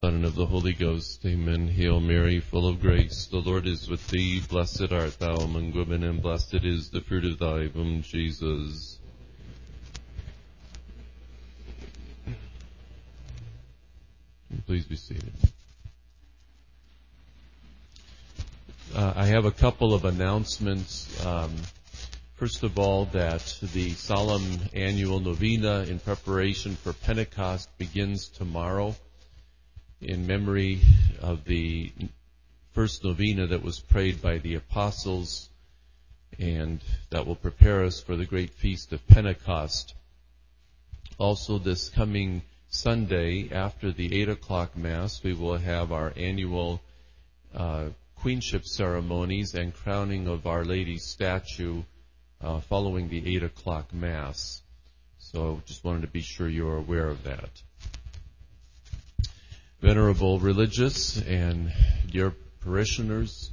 Son, and of the Holy Ghost. Amen. Hail Mary, full of grace, the Lord is with thee. Blessed art thou among women, and blessed is the fruit of thy womb, Jesus. Please be seated. I have a couple of announcements. First of all, that the solemn annual novena in preparation for Pentecost begins tomorrow in memory of the first novena that was prayed by the apostles, and that will prepare us for the great feast of Pentecost. Also, this coming Sunday, after the 8 o'clock Mass, we will have our annual queenship ceremonies and crowning of Our Lady's statue following the 8 o'clock Mass. So just wanted to be sure you're aware of that. Venerable religious and dear parishioners,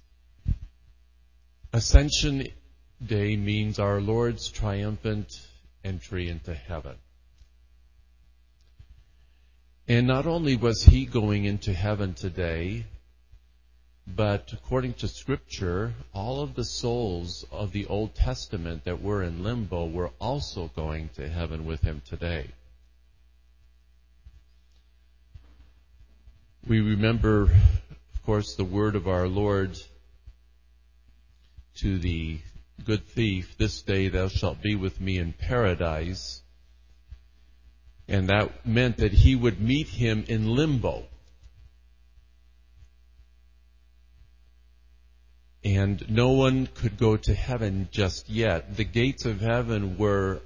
Ascension Day means our Lord's triumphant entry into heaven. And not only was he going into heaven today, but according to Scripture, all of the souls of the Old Testament that were in limbo were also going to heaven with him today. We remember, of course, the word of our Lord to the good thief, "This day thou shalt be with me in paradise." And that meant that he would meet him in limbo. And no one could go to heaven just yet. The gates of heaven were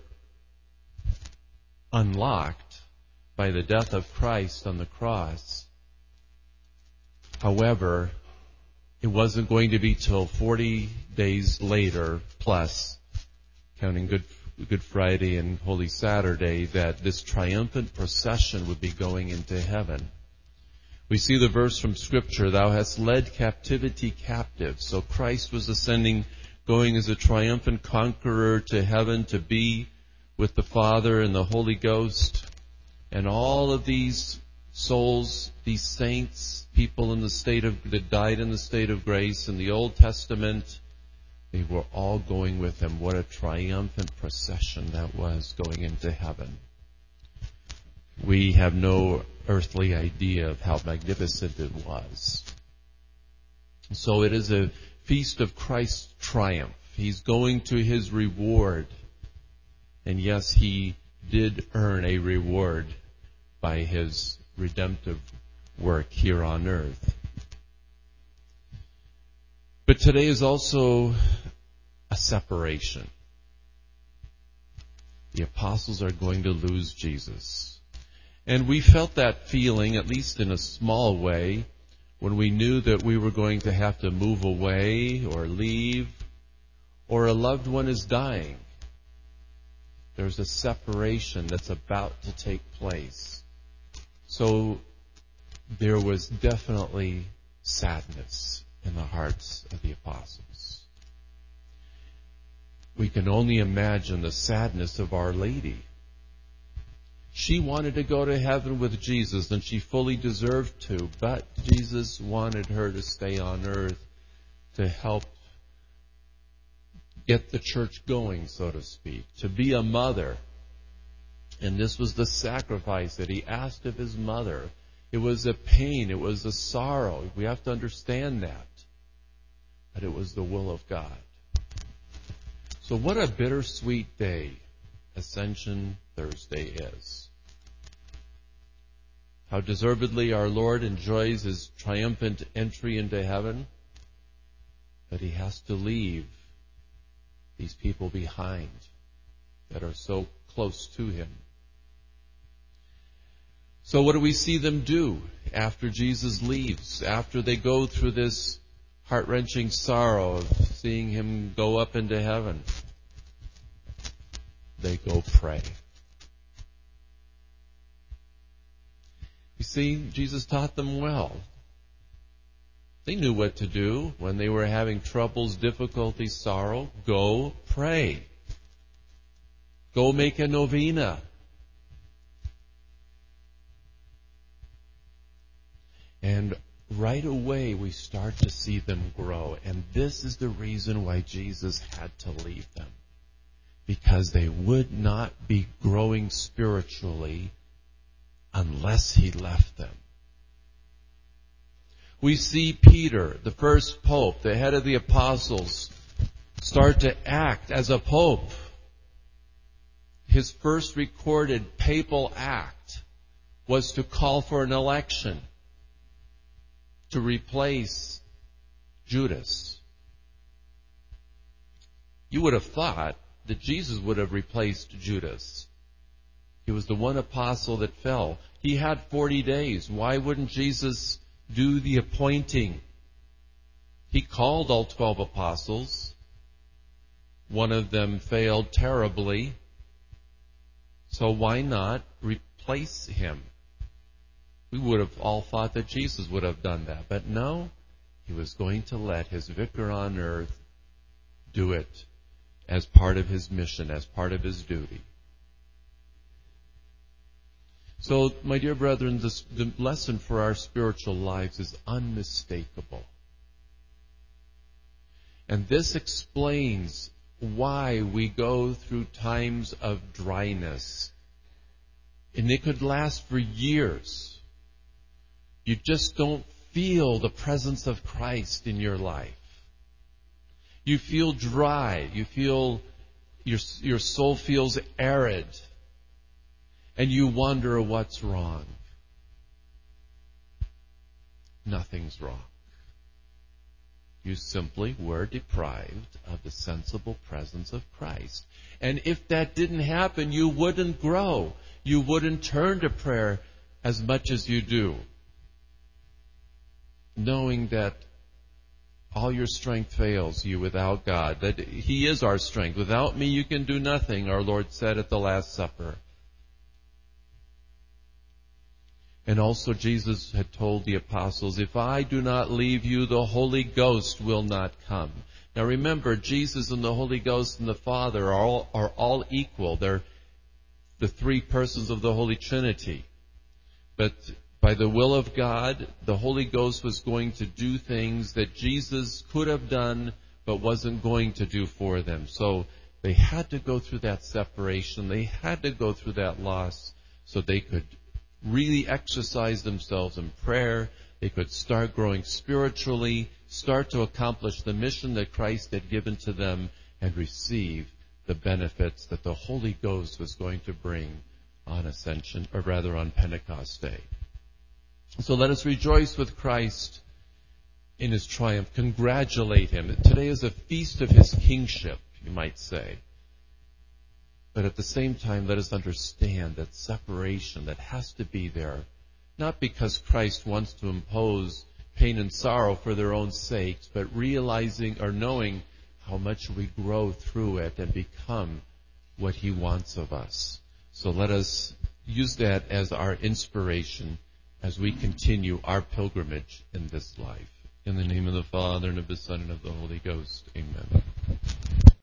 unlocked by the death of Christ on the cross. However, it wasn't going to be till 40 days later, plus, counting Good Friday and Holy Saturday, that this triumphant procession would be going into heaven. We see the verse from Scripture, "Thou hast led captivity captive." So Christ was ascending, going as a triumphant conqueror to heaven to be with the Father and the Holy Ghost. And all of these souls, these saints, people that died in the state of grace in the Old Testament, they were all going with him. What a triumphant procession that was, going into heaven. We have no earthly idea of how magnificent it was. So it is a feast of Christ's triumph. He's going to his reward. And yes, he did earn a reward by his redemptive work here on earth. But today is also a separation. The apostles are going to lose Jesus. And we felt that feeling, at least in a small way, when we knew that we were going to have to move away or leave, or a loved one is dying. There's a separation that's about to take place. So there was definitely sadness in the hearts of the apostles. We can only imagine the sadness of Our Lady. She wanted to go to heaven with Jesus, and she fully deserved to, but Jesus wanted her to stay on earth to help get the church going, so to speak, to be a mother. And this was the sacrifice that he asked of his mother. It was a pain, it was a sorrow. We have to understand that. But it was the will of God. So what a bittersweet day Ascension Thursday is. How deservedly our Lord enjoys his triumphant entry into heaven, but he has to leave these people behind that are so close to him. So what do we see them do after Jesus leaves, after they go through this heart-wrenching sorrow of seeing him go up into heaven? They go pray. You see, Jesus taught them well. They knew what to do when they were having troubles, difficulties, sorrow. Go pray. Go make a novena. right away we start to see them grow. And this is the reason why Jesus had to leave them. Because they would not be growing spiritually unless he left them. We see Peter, the first pope, the head of the apostles, start to act as a pope. His first recorded papal act was to call for an election to replace Judas. You would have thought that Jesus would have replaced Judas. He was the one apostle that fell. He had 40 days. Why wouldn't Jesus do the appointing? He called all 12 apostles. One of them failed terribly. So why not replace him? We would have all thought that Jesus would have done that. But no, he was going to let his vicar on earth do it as part of his mission, as part of his duty. So, my dear brethren, the lesson for our spiritual lives is unmistakable. And this explains why we go through times of dryness. And it could last for years. You just don't feel the presence of Christ in your life. You feel dry. You feel your soul feels arid. And you wonder what's wrong. Nothing's wrong. You simply were deprived of the sensible presence of Christ. And if that didn't happen, you wouldn't grow. You wouldn't turn to prayer as much as you do. Knowing that all your strength fails you without God. That He is our strength. Without me you can do nothing, our Lord said at the Last Supper. And also Jesus had told the apostles, if I do not leave you, the Holy Ghost will not come. Now remember, Jesus and the Holy Ghost and the Father are all equal. They're the three persons of the Holy Trinity. But by the will of God, the Holy Ghost was going to do things that Jesus could have done, but wasn't going to do for them. So they had to go through that separation. They had to go through that loss so they could really exercise themselves in prayer. They could start growing spiritually, start to accomplish the mission that Christ had given to them, and receive the benefits that the Holy Ghost was going to bring on Ascension, or rather on Pentecost Day. So let us rejoice with Christ in His triumph. Congratulate Him. Today is a feast of His kingship, you might say. But at the same time, let us understand that separation that has to be there, not because Christ wants to impose pain and sorrow for their own sakes, but realizing or knowing how much we grow through it and become what He wants of us. So let us use that as our inspiration as we continue our pilgrimage in this life. In the name of the Father, and of the Son, and of the Holy Ghost. Amen.